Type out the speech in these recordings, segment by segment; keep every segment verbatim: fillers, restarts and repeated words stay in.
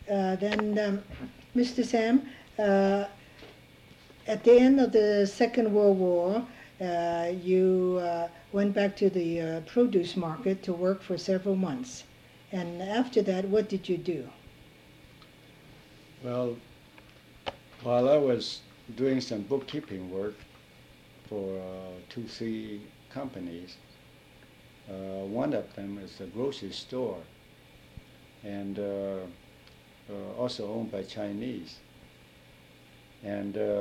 Uh, then, um, Mister Sam, uh, at the end of the Second World War, uh, you uh, went back to the uh, produce market to work for several months. And after that, what did you do? Well, while I was doing some bookkeeping work for uh, two, three companies, uh, one of them is a grocery store, and uh, uh, also owned by Chinese. And uh,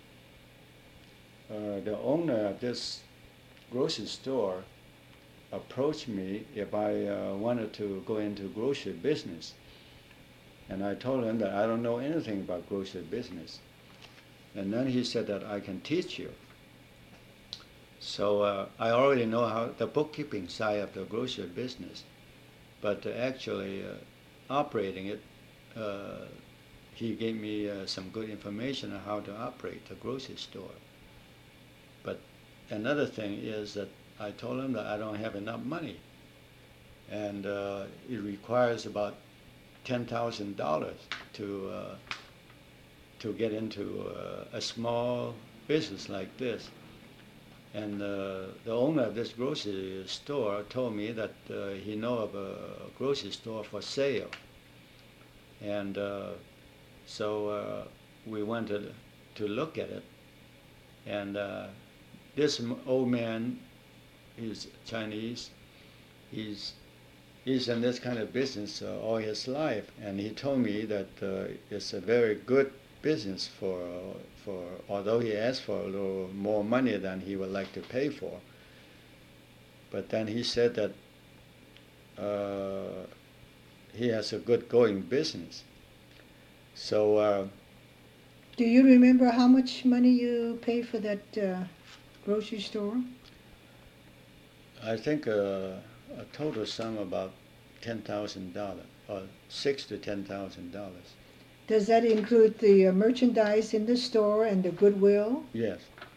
uh, the owner of this grocery store approached me if I uh, wanted to go into grocery business. And I told him that I don't know anything about grocery business. And then he said that I can teach you. So uh, I already know how the bookkeeping side of the grocery business, but uh, actually uh, operating it, uh, he gave me uh, some good information on how to operate the grocery store. But another thing is that I told him that I don't have enough money, and uh, it requires about ten thousand dollars to uh, to get into uh, a small business like this. And uh, the owner of this grocery store told me that uh, he know of a grocery store for sale, and uh, so uh, we went to, to look at it. And uh, this old man, he's Chinese, he's he's in this kind of business uh, all his life, and he told me that uh, it's a very good business for for although he asked for a little more money than he would like to pay for. But then he said that uh, he has a good going business. So. Uh, Do you remember how much money you paid for that uh, grocery store? I think uh, a total sum about ten thousand dollars, or six to ten thousand dollars. Does that include the uh, merchandise in the store and the goodwill? Yes.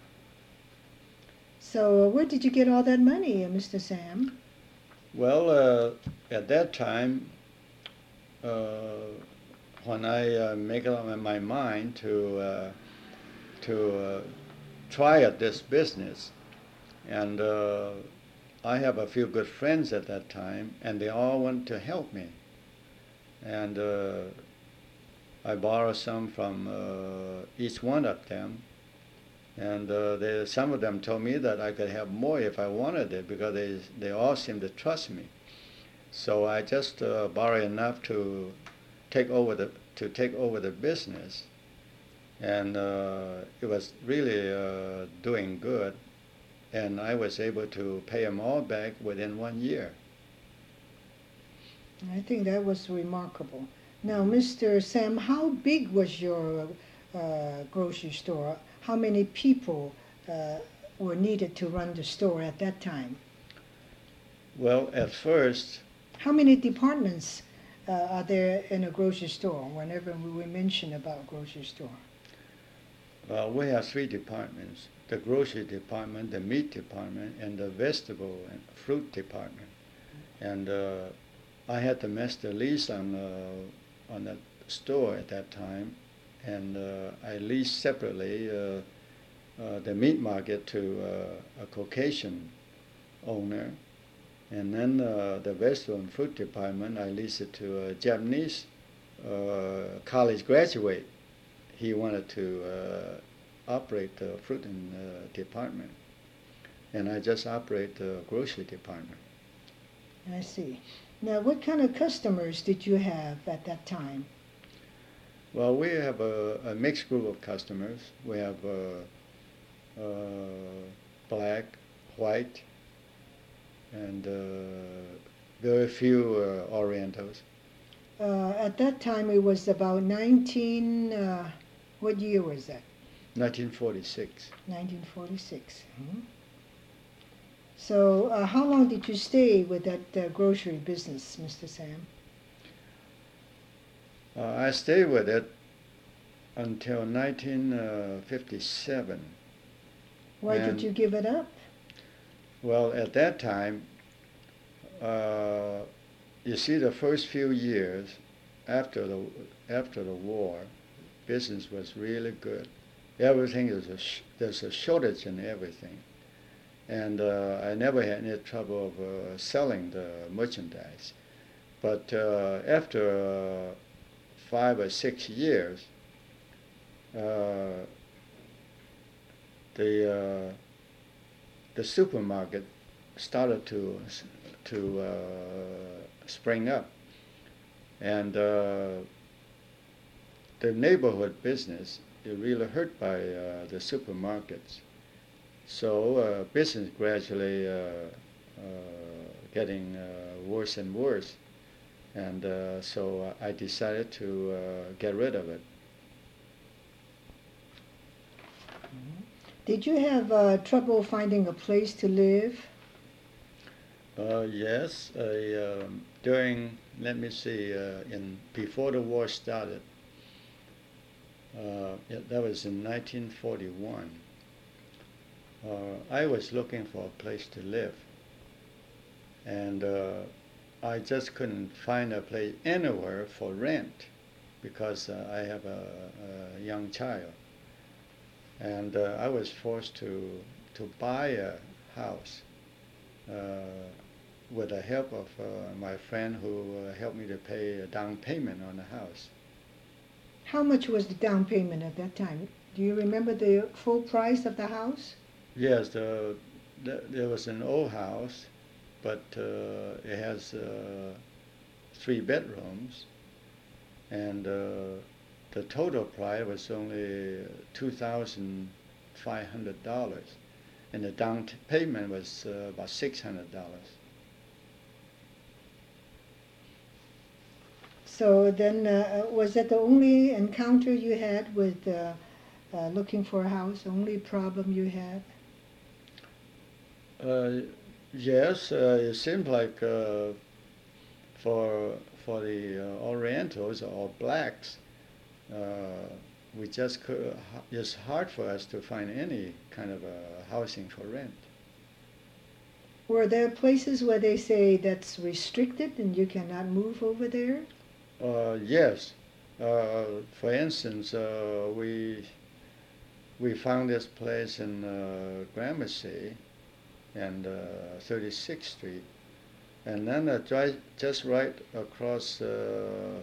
So uh, where did you get all that money, uh, Mister Sam? Well, uh, at that time, uh, when I uh, make up my mind to uh, to uh, try at this business, and uh, I have a few good friends at that time, and they all want to help me, and uh, I borrowed some from uh, each one of them, and uh, they, some of them told me that I could have more if I wanted it because they they all seemed to trust me. So I just uh, borrowed enough to take over the to take over the business, and uh, it was really uh, doing good, and I was able to pay them all back within one year. I think that was remarkable. Now, Mister Sam, how big was your uh, grocery store? How many people uh, were needed to run the store at that time? Well, at first. How many departments uh, are there in a grocery store whenever we mention about grocery store? Well, we have three departments: the grocery department, the meat department, and the vegetable and fruit department. And uh, I had the master lease on uh, on that store at that time, and uh, I leased separately uh, uh, the meat market to uh, a Caucasian owner, and then uh, the vegetable and fruit department I leased it to a Japanese uh, college graduate. He wanted to uh, operate the fruit and uh, department, and I just operate the grocery department. I see. Now, what kind of customers did you have at that time? Well, we have a, a mixed group of customers. We have uh, uh, black, white, and uh, very few uh, Orientals. Uh, at that time, it was about nineteen, uh, what year was that? nineteen forty-six. nineteen forty-six. Hmm. So uh, how long did you stay with that uh, grocery business, Mister Sam? Uh, I stayed with it until nineteen fifty-seven. Why and did you give it up? Well, at that time, uh, you see, the first few years, after the after the war, business was really good. Everything is a sh- there's a shortage in everything, and uh, I never had any trouble of uh, selling the merchandise. But uh, after uh, five or six years, uh, the uh, the supermarket started to to uh, spring up, and uh, the neighborhood business is really hurt by uh, the supermarkets. So uh, business gradually uh, uh, getting uh, worse and worse, and uh, so I decided to uh, get rid of it. Did you have uh, trouble finding a place to live? Uh, yes, I, um, during, let me see, uh, in before the war started, uh, yeah, that was in nineteen forty-one. Uh, I was looking for a place to live, and uh, I just couldn't find a place anywhere for rent because uh, I have a, a young child, and uh, I was forced to to buy a house uh, with the help of uh, my friend who uh, helped me to pay a down payment on the house. How much was the down payment at that time? Do you remember the full price of the house? Yes, the, the there was an old house, but uh, it has uh, three bedrooms, and uh, the total price was only two thousand five hundred dollars, and the down payment was uh, about six hundred dollars. So then, uh, was that the only encounter you had with uh, uh, looking for a house? Only problem you had? Uh, yes, uh, it seemed like uh, for for the uh, Orientals or blacks, uh, we just could, it's hard for us to find any kind of uh, housing for rent. Were there places where they say that's restricted and you cannot move over there? Uh, yes. Uh, for instance, uh, we we found this place in uh, Gramercy and uh, thirty-sixth Street, and then uh, dri- just right across uh,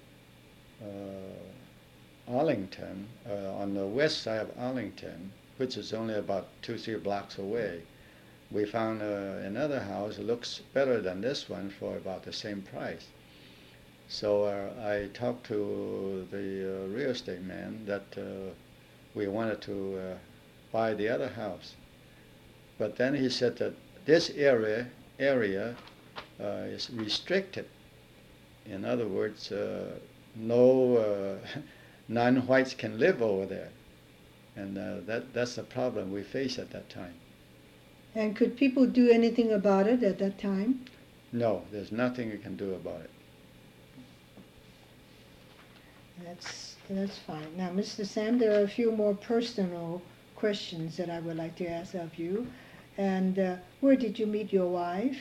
uh, Arlington, uh, on the west side of Arlington, which is only about two, three blocks away, we found uh, another house that looks better than this one for about the same price. So uh, I talked to the uh, real estate man that uh, we wanted to uh, buy the other house. But then he said that this area area uh, is restricted. In other words, uh, no uh, non-whites can live over there, and uh, that that's the problem we face at that time. And could people do anything about it at that time? No, there's nothing you can do about it. That's that's fine. Now, Mister Sam, there are a few more personal questions that I would like to ask of you. And uh, where did you meet your wife?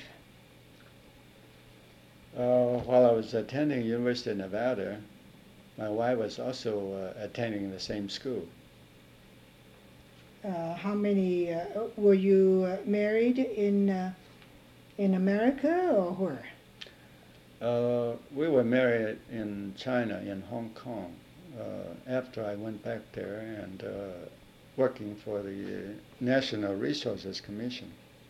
Uh, while I was attending University of Nevada, my wife was also uh, attending the same school. Uh, how many uh, were you uh, married in uh, in America or where? Uh, we were married in China, in Hong Kong, uh, after I went back there and uh, working for the National Resources Commission.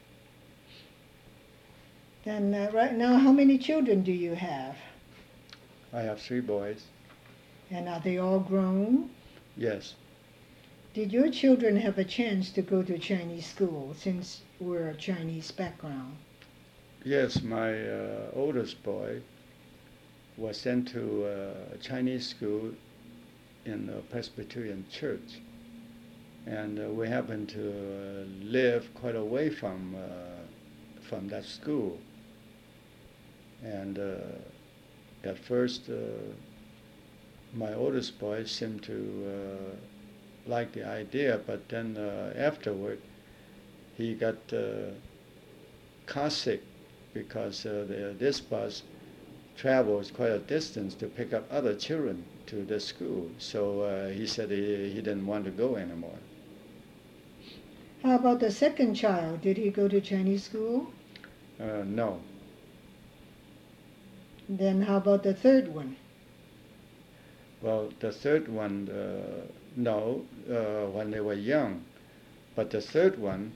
Then uh, right now, how many children do you have? I have three boys. And are they all grown? Yes. Did your children have a chance to go to Chinese school since we're a Chinese background? Yes, my uh, oldest boy was sent to uh, a Chinese school in a Presbyterian church. And uh, we happened to uh, live quite away from, uh, from that school. And uh, at first, uh, my oldest boy seemed to uh, like the idea, but then uh, afterward, he got uh, car sick because uh, the, this bus travels quite a distance to pick up other children to the school. So uh, he said he, he didn't want to go anymore. How about the second child? Did he go to Chinese school? Uh, no. Then how about the third one? Well, the third one, uh, no, uh, when they were young. But the third one,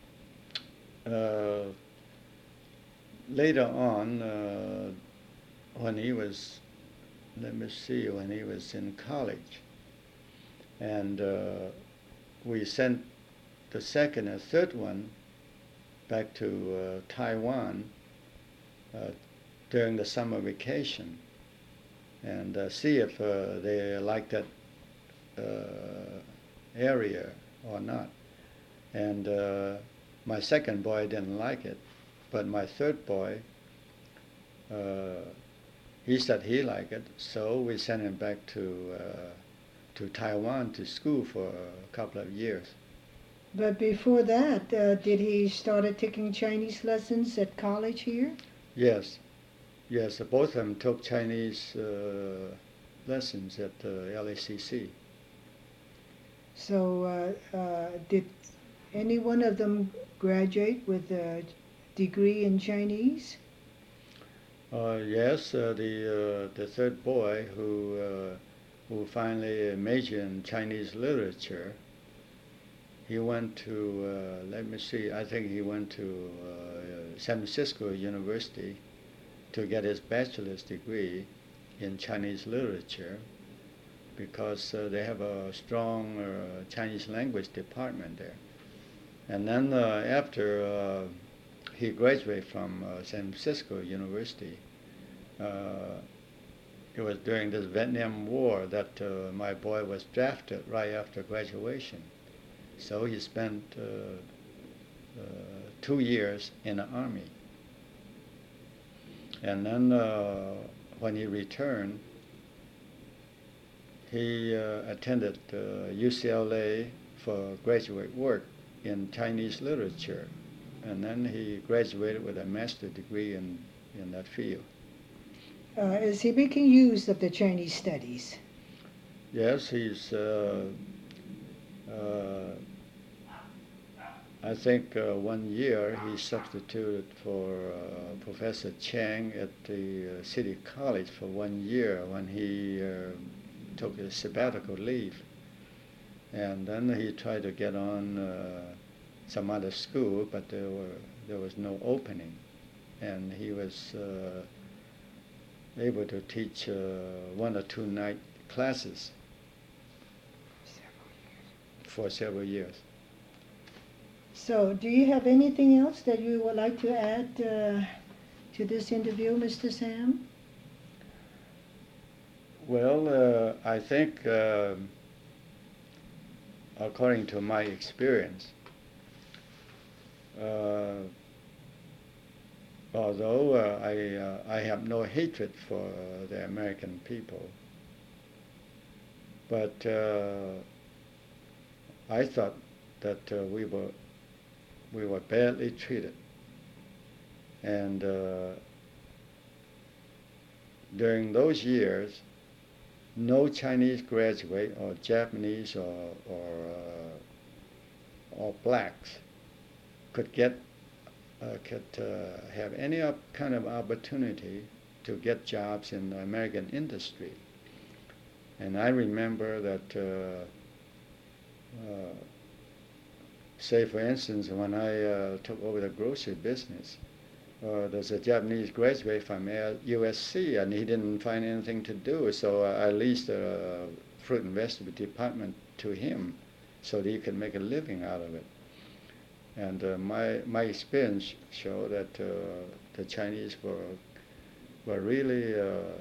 uh, later on, uh, when he was, let me see, when he was in college, and uh, we sent the second and third one back to uh, Taiwan uh, during the summer vacation, and uh, see if uh, they liked that uh, area or not. And uh, my second boy didn't like it, but my third boy, uh, he said he liked it, so we sent him back to uh, to Taiwan to school for a couple of years. But before that, uh, did he started taking Chinese lessons at college here? Yes, yes, both of them took Chinese uh, lessons at uh, L A C C. So uh, uh, did any one of them graduate with a degree in Chinese? Uh, yes, uh, the uh, the third boy who uh, who finally majored in Chinese literature. He went to uh, let me see. I think he went to uh, San Francisco University to get his bachelor's degree in Chinese literature, because uh, they have a strong uh, Chinese language department there. And then uh, after uh, he graduated from uh, San Francisco University, uh, it was during this Vietnam War that uh, my boy was drafted right after graduation. So he spent uh, uh, two years in the Army. And then uh, when he returned, he uh, attended uh, U C L A for graduate work in Chinese literature. And then he graduated with a master's degree in, in that field. Uh, is he making use of the Chinese studies? Yes, he's, uh, uh, I think uh, one year he substituted for uh, Professor Chang at the uh, City College for one year when he uh, took a sabbatical leave. And then he tried to get on uh, some other school, but there were there was no opening. And he was uh, able to teach uh, one or two night classes for several years. So do you have anything else that you would like to add uh, to this interview, Mister Sam? Well, uh, I think, uh, according to my experience, uh, although uh, I, uh, I have no hatred for uh, the American people, but uh, I thought that uh, we were we were badly treated, and uh, during those years, no Chinese graduate or Japanese or or, uh, or blacks could get uh, could uh, have any op- kind of opportunity to get jobs in the American industry. And I remember that, uh, uh, say for instance, when I uh, took over the grocery business, Uh, there's a Japanese graduate from U S C, and he didn't find anything to do, so I leased a fruit and vegetable department to him so that he could make a living out of it. And uh, my my experience showed that uh, the Chinese were were really uh,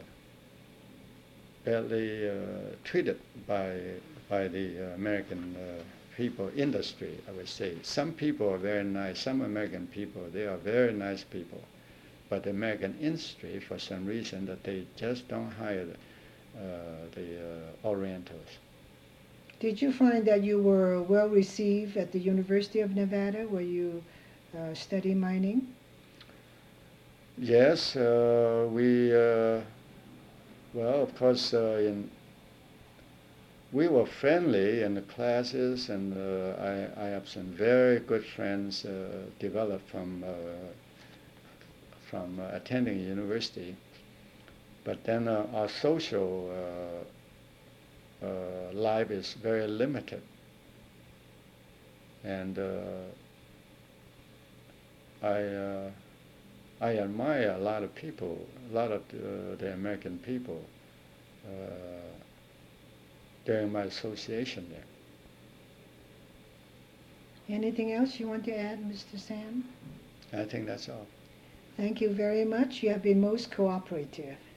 badly uh, treated by by the American uh, people industry, I would say. Some people are very nice. Some American people, they are very nice people. But the American industry, for some reason, that they just don't hire the, uh, the uh, Orientals. Did you find that you were well received at the University of Nevada where you uh, study mining? Yes, uh, we, uh, well, of course, uh, in we were friendly in the classes, and uh, I, I have some very good friends uh, developed from uh, from uh, attending university. But then uh, our social uh, uh, life is very limited, and uh, I uh, I admire a lot of people, a lot of uh, the American people uh, during my association there. Anything else you want to add, Mister Sam? I think that's all. Thank you very much. You have been most cooperative.